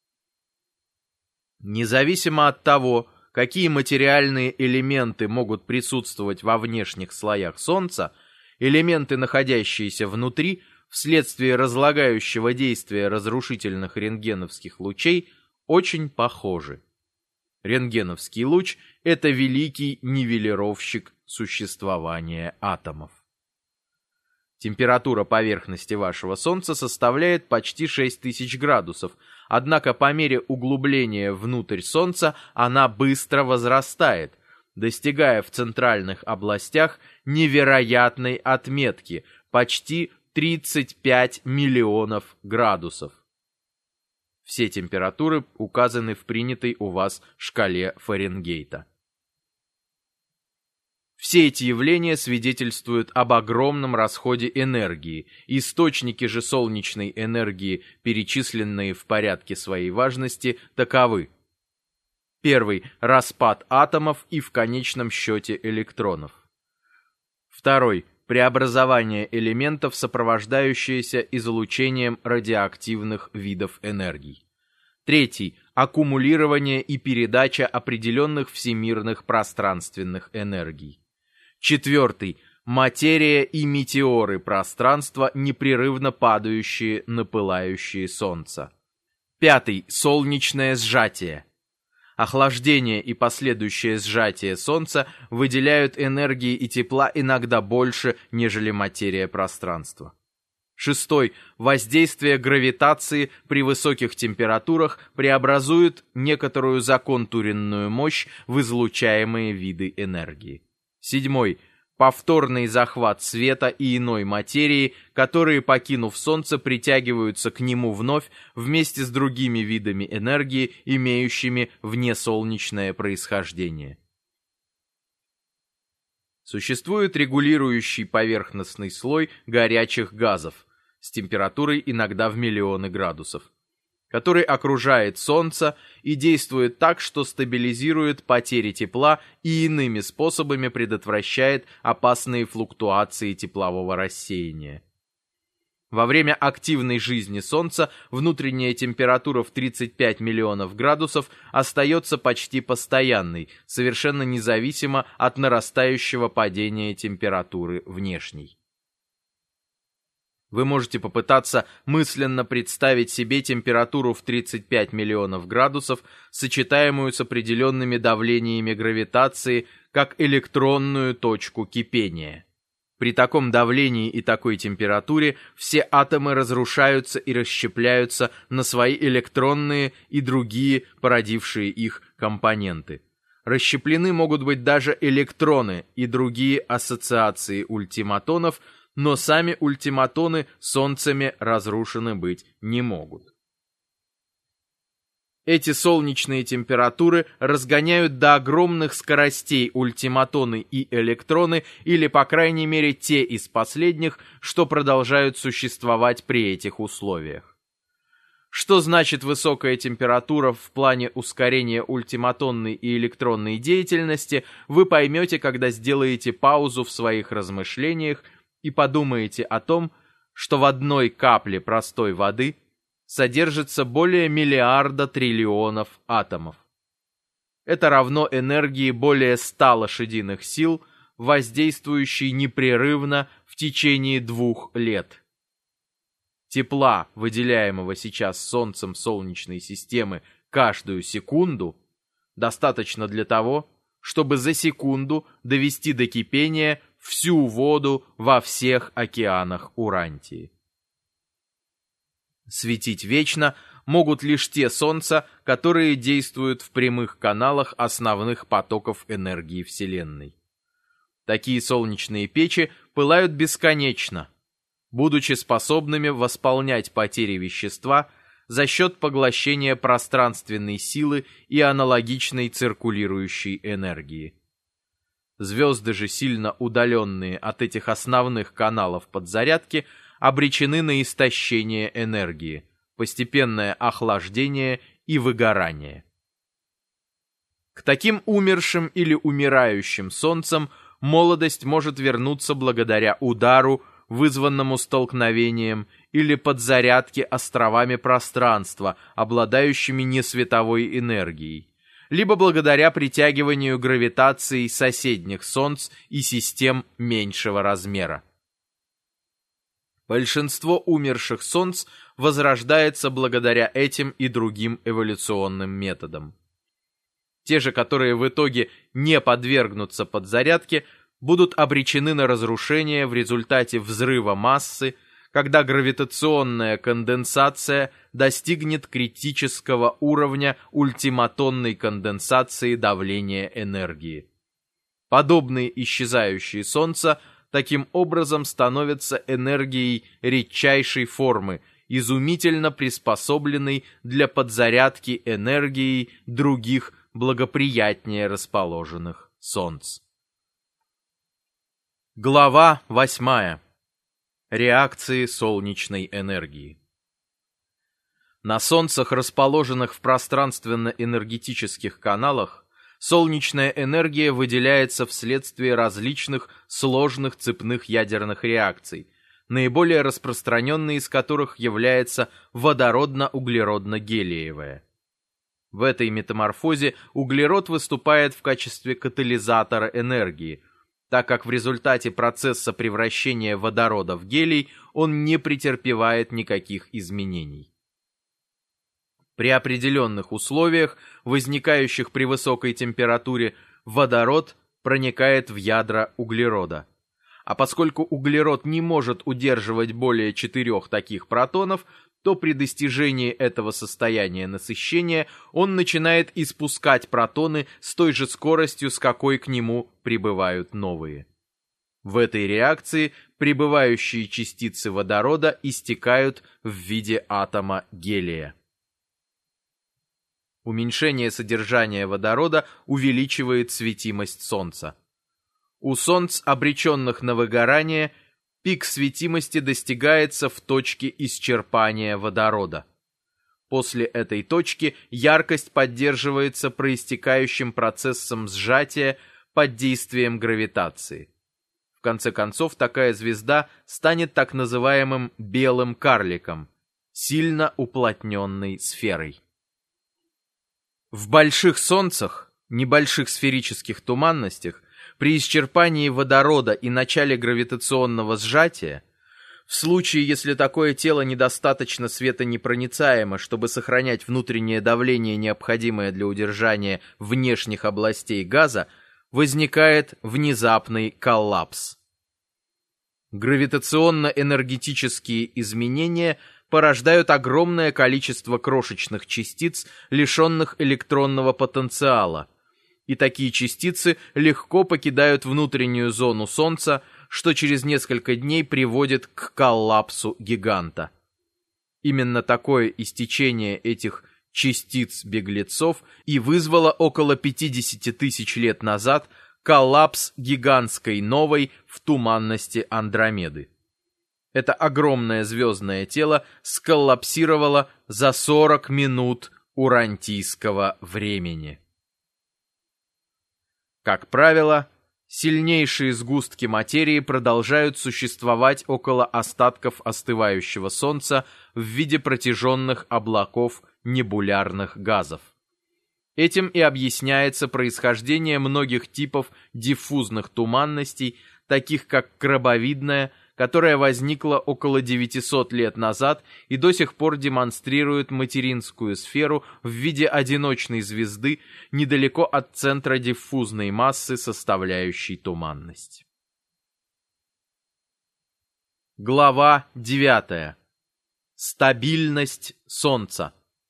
Независимо от того, какие материальные элементы могут присутствовать во внешних слоях Солнца, элементы, находящиеся внутри, вследствие разлагающего действия разрушительных рентгеновских лучей, очень похожи. Рентгеновский луч – это великий нивелировщик существования атомов. Температура поверхности вашего Солнца составляет почти 6000 градусов, однако по мере углубления внутрь Солнца она быстро возрастает, достигая в центральных областях невероятной отметки – почти 35 миллионов градусов. Все температуры указаны в принятой у вас шкале Фаренгейта. Все эти явления свидетельствуют об огромном расходе энергии. Источники же солнечной энергии, перечисленные в порядке своей важности, таковы. Первый – распад атомов и в конечном счете электронов. Второй – преобразование элементов, сопровождающееся излучением радиоактивных видов энергий. Третий – аккумулирование и передача определенных всемирных пространственных энергий. Четвертый – материя и метеоры пространства, непрерывно падающие на пылающее Солнце. Пятый – солнечное сжатие. Охлаждение и последующее сжатие Солнца выделяют энергии и тепла иногда больше, нежели материя пространства. Шестой. Воздействие гравитации при высоких температурах преобразует некоторую законтуренную мощь в излучаемые виды энергии. Седьмой. Повторный захват света и иной материи, которые, покинув Солнце, притягиваются к нему вновь вместе с другими видами энергии, имеющими внесолнечное происхождение. Существует регулирующий поверхностный слой горячих газов с температурой иногда в миллионы градусов, который окружает Солнце и действует так, что стабилизирует потери тепла и иными способами предотвращает опасные флуктуации теплового рассеяния. Во время активной жизни Солнца внутренняя температура в 35 миллионов градусов остается почти постоянной, совершенно независимо от нарастающего падения температуры внешней. Вы можете попытаться мысленно представить себе температуру в 35 миллионов градусов, сочетаемую с определенными давлениями гравитации, как электронную точку кипения. При таком давлении и такой температуре все атомы разрушаются и расщепляются на свои электронные и другие, породившие их, компоненты. Расщеплены могут быть даже электроны и другие ассоциации ультиматонов, но сами ультиматоны солнцами разрушены быть не могут. Эти солнечные температуры разгоняют до огромных скоростей ультиматоны и электроны, или, по крайней мере, те из последних, что продолжают существовать при этих условиях. Что значит высокая температура в плане ускорения ультиматонной и электронной деятельности, вы поймете, когда сделаете паузу в своих размышлениях и подумаете о том, что в одной капле простой воды содержится более миллиарда триллионов атомов. Это равно энергии более 100 лошадиных сил, воздействующей непрерывно в течение 2 лет. Тепла, выделяемого сейчас Солнцем Солнечной системы каждую секунду, достаточно для того, чтобы за секунду довести до кипения всю воду во всех океанах Урантии. Светить вечно могут лишь те Солнца, которые действуют в прямых каналах основных потоков энергии Вселенной. Такие солнечные печи пылают бесконечно, будучи способными восполнять потери вещества за счет поглощения пространственной силы и аналогичной циркулирующей энергии. Звезды же, сильно удаленные от этих основных каналов подзарядки, обречены на истощение энергии, постепенное охлаждение и выгорание. К таким умершим или умирающим солнцам молодость может вернуться благодаря удару, вызванному столкновением, или подзарядке островами пространства, обладающими несветовой энергией, либо благодаря притягиванию гравитацией соседних солнц и систем меньшего размера. Большинство умерших солнц возрождается благодаря этим и другим эволюционным методам. Те же, которые в итоге не подвергнутся подзарядке, будут обречены на разрушение в результате взрыва массы, когда гравитационная конденсация достигнет критического уровня ультиматонной конденсации давления энергии. Подобные исчезающие Солнца таким образом становятся энергией редчайшей формы, изумительно приспособленной для подзарядки энергией других благоприятнее расположенных Солнц. Глава 8. Реакции солнечной энергии. На Солнцах, расположенных в пространственно-энергетических каналах, солнечная энергия выделяется вследствие различных сложных цепных ядерных реакций, наиболее распространенной из которых является водородно-углеродно-гелиевая. В этой метаморфозе углерод выступает в качестве катализатора энергии, так как в результате процесса превращения водорода в гелий он не претерпевает никаких изменений. При определенных условиях, возникающих при высокой температуре, водород проникает в ядра углерода. А поскольку углерод не может удерживать более 4 таких протонов, то при достижении этого состояния насыщения он начинает испускать протоны с той же скоростью, с какой к нему прибывают новые. В этой реакции прибывающие частицы водорода истекают в виде атома гелия. Уменьшение содержания водорода увеличивает светимость Солнца. У Солнц, обреченных на выгорание, пик светимости достигается в точке исчерпания водорода. После этой точки яркость поддерживается проистекающим процессом сжатия под действием гравитации. В конце концов, такая звезда станет так называемым белым карликом, сильно уплотненной сферой. В больших солнцах, небольших сферических туманностях, при исчерпании водорода и начале гравитационного сжатия, в случае, если такое тело недостаточно светонепроницаемо, чтобы сохранять внутреннее давление, необходимое для удержания внешних областей газа, возникает внезапный коллапс. Гравитационно-энергетические изменения порождают огромное количество крошечных частиц, лишенных электронного потенциала, и такие частицы легко покидают внутреннюю зону Солнца, что через несколько дней приводит к коллапсу гиганта. Именно такое истечение этих частиц-беглецов и вызвало около 50 тысяч лет назад коллапс гигантской новой в туманности Андромеды. Это огромное звездное тело сколлапсировало за 40 минут урантийского времени. Как правило, сильнейшие сгустки материи продолжают существовать около остатков остывающего Солнца в виде протяженных облаков небулярных газов. Этим и объясняется происхождение многих типов диффузных туманностей, таких как крабовидная, которая возникла около 900 лет назад и до сих пор демонстрирует материнскую сферу в виде одиночной звезды недалеко от центра диффузной массы, составляющей туманность. Глава 9. Стабильность Солнца.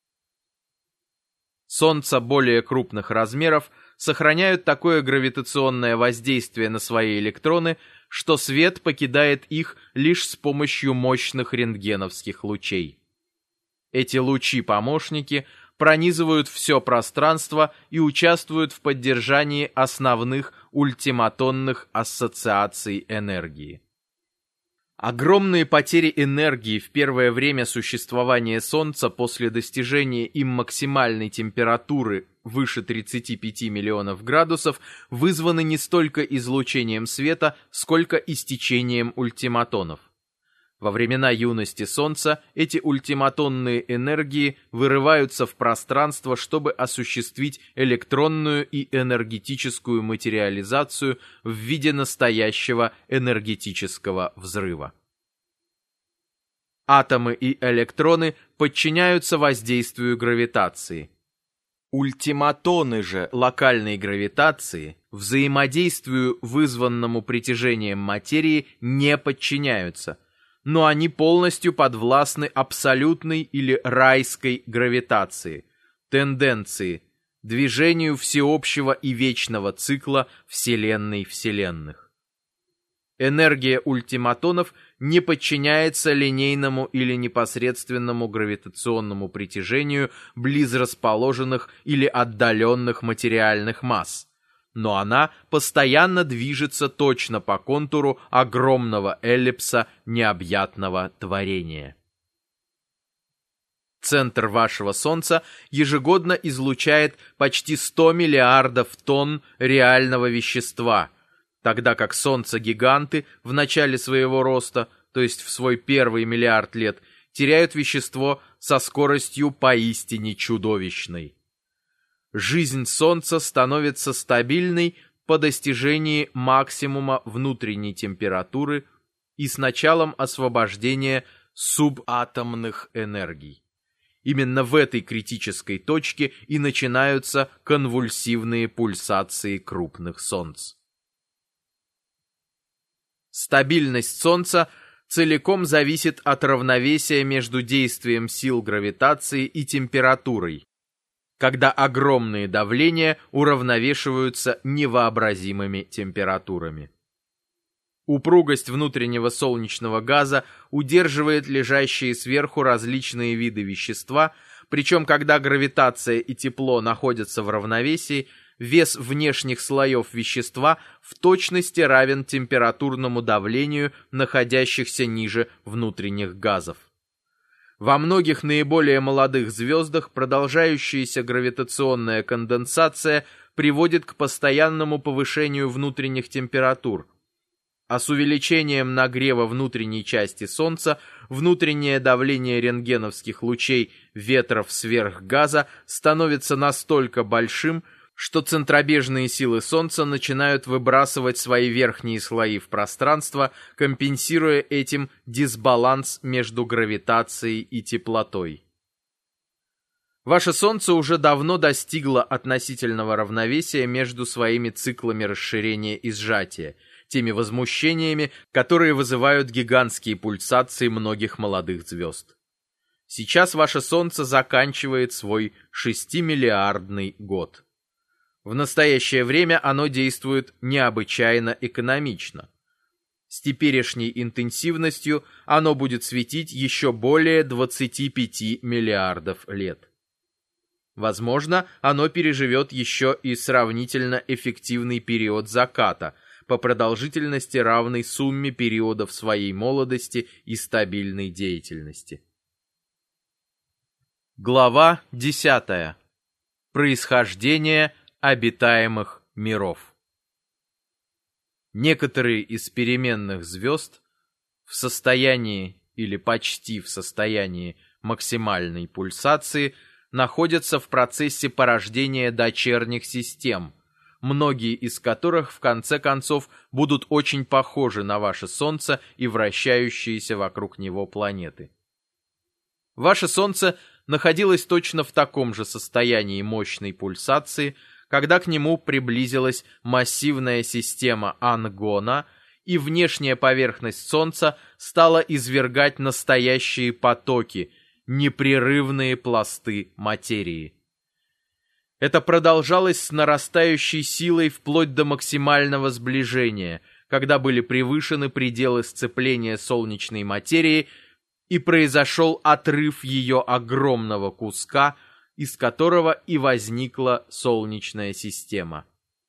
Солнца более крупных размеров сохраняют такое гравитационное воздействие на свои электроны, что свет покидает их лишь с помощью мощных рентгеновских лучей. Эти лучи-помощники пронизывают все пространство и участвуют в поддержании основных ультиматонных ассоциаций энергии. Огромные потери энергии в первое время существования Солнца после достижения им максимальной температуры выше 35 миллионов градусов вызваны не столько излучением света, сколько истечением ультиматонов. Во времена юности Солнца эти ультиматонные энергии вырываются в пространство, чтобы осуществить электронную и энергетическую материализацию в виде настоящего энергетического взрыва. Атомы и электроны подчиняются воздействию гравитации. Ультиматоны же локальной гравитации взаимодействию, вызванному притяжением материи, не подчиняются, но они полностью подвластны абсолютной или райской гравитации, тенденции, движению всеобщего и вечного цикла Вселенной вселенных. Энергия ультиматонов не подчиняется линейному или непосредственному гравитационному притяжению близрасположенных или отдаленных материальных масс, но она постоянно движется точно по контуру огромного эллипса необъятного творения. Центр вашего Солнца ежегодно излучает почти 100 миллиардов тонн реального вещества, тогда как Солнце-гиганты в начале своего роста, то есть в свой первый миллиард лет, теряют вещество со скоростью поистине чудовищной. Жизнь Солнца становится стабильной по достижении максимума внутренней температуры и с началом освобождения субатомных энергий. Именно в этой критической точке и начинаются конвульсивные пульсации крупных Солнц. Стабильность Солнца целиком зависит от равновесия между действием сил гравитации и температурой, когда огромные давления уравновешиваются невообразимыми температурами. Упругость внутреннего солнечного газа удерживает лежащие сверху различные виды вещества, причем когда гравитация и тепло находятся в равновесии, вес внешних слоев вещества в точности равен температурному давлению находящихся ниже внутренних газов. Во многих наиболее молодых звездах продолжающаяся гравитационная конденсация приводит к постоянному повышению внутренних температур, а с увеличением нагрева внутренней части Солнца внутреннее давление рентгеновских лучей ветров сверхгаза становится настолько большим, что центробежные силы Солнца начинают выбрасывать свои верхние слои в пространство, компенсируя этим дисбаланс между гравитацией и теплотой. Ваше Солнце уже давно достигло относительного равновесия между своими циклами расширения и сжатия, теми возмущениями, которые вызывают гигантские пульсации многих молодых звезд. Сейчас ваше Солнце заканчивает свой 6-миллиардный год. В настоящее время оно действует необычайно экономично. С теперешней интенсивностью оно будет светить еще более 25 миллиардов лет. Возможно, оно переживет еще и сравнительно эффективный период заката, по продолжительности равной сумме периодов своей молодости и стабильной деятельности. Глава 10. Происхождение обитаемых миров. Некоторые из переменных звезд в состоянии или почти в состоянии максимальной пульсации находятся в процессе порождения дочерних систем, многие из которых в конце концов будут очень похожи на ваше Солнце и вращающиеся вокруг него планеты. Ваше Солнце находилось точно в таком же состоянии мощной пульсации, когда к нему приблизилась массивная система Ангона, и внешняя поверхность Солнца стала извергать настоящие потоки, непрерывные пласты материи. Это продолжалось с нарастающей силой вплоть до максимального сближения, когда были превышены пределы сцепления солнечной материи и произошел отрыв ее огромного куска, из которого и возникла Солнечная система.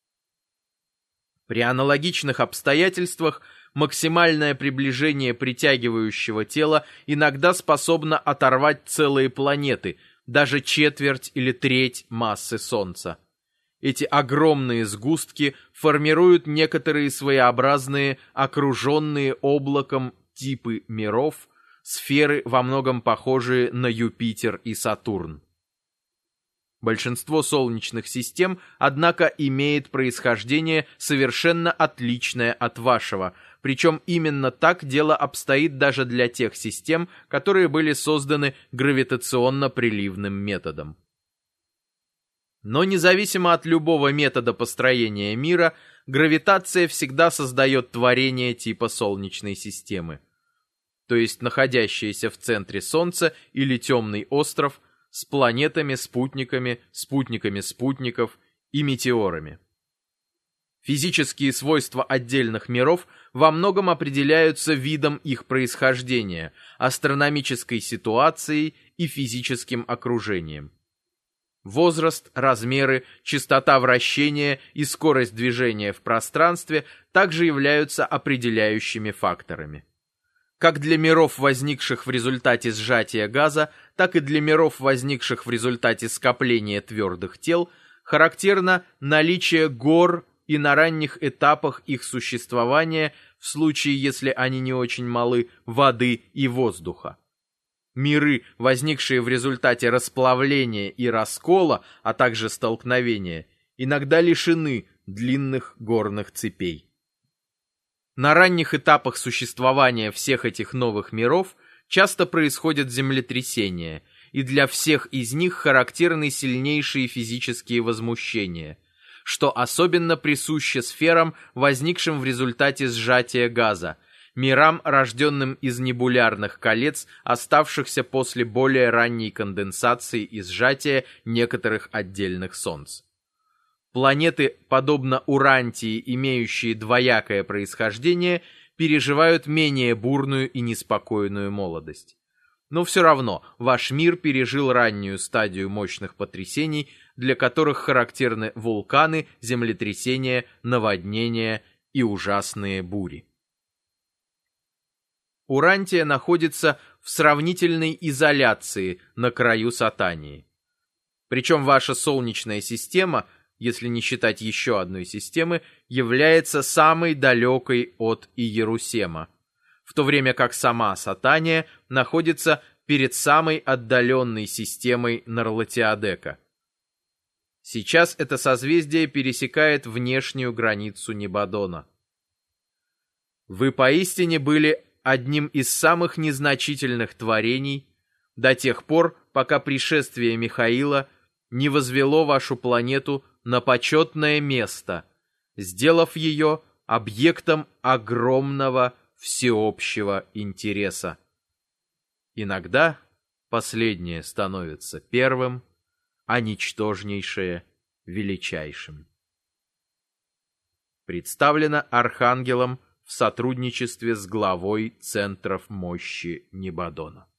При аналогичных обстоятельствах максимальное приближение притягивающего тела иногда способно оторвать целые планеты, даже четверть или треть массы Солнца. Эти огромные сгустки формируют некоторые своеобразные, окруженные облаком типы миров, сферы, во многом похожие на Юпитер и Сатурн. Большинство солнечных систем, однако, имеет происхождение совершенно отличное от вашего, причем именно так дело обстоит даже для тех систем, которые были созданы гравитационно-приливным методом. Но независимо от любого метода построения мира, гравитация всегда создает творение типа Солнечной системы, то есть находящееся в центре Солнца или темный остров с планетами, спутниками, спутниками спутников и метеорами. Физические свойства отдельных миров во многом определяются видом их происхождения, астрономической ситуацией и физическим окружением. Возраст, размеры, частота вращения и скорость движения в пространстве также являются определяющими факторами. Как для миров, возникших в результате сжатия газа, так и для миров, возникших в результате скопления твердых тел, характерно наличие гор и на ранних этапах их существования, в случае, если они не очень малы, воды и воздуха. Миры, возникшие в результате расплавления и раскола, а также столкновения, иногда лишены длинных горных цепей. На ранних этапах существования всех этих новых миров часто происходят землетрясения, и для всех из них характерны сильнейшие физические возмущения, что особенно присуще сферам, возникшим в результате сжатия газа, мирам, рожденным из небулярных колец, оставшихся после более ранней конденсации и сжатия некоторых отдельных солнц. Планеты, подобно Урантии, имеющие двоякое происхождение, переживают менее бурную и неспокойную молодость. Но все равно ваш мир пережил раннюю стадию мощных потрясений, для которых характерны вулканы, землетрясения, наводнения и ужасные бури. Урантия находится в сравнительной изоляции на краю Сатании. Причем ваша Солнечная система, если не считать еще одной системы, является самой далекой от Иерусема, в то время как сама Сатания находится перед самой отдаленной системой Нарлатиодека. Сейчас это созвездие пересекает внешнюю границу Небадона. Вы поистине были одним из самых незначительных творений до тех пор, пока пришествие Михаила не возвело вашу планету на почетное место, сделав ее объектом огромного всеобщего интереса. Иногда последнее становится первым, а ничтожнейшее — величайшим. Представлено Архангелом в сотрудничестве с главой Центров мощи Небадона.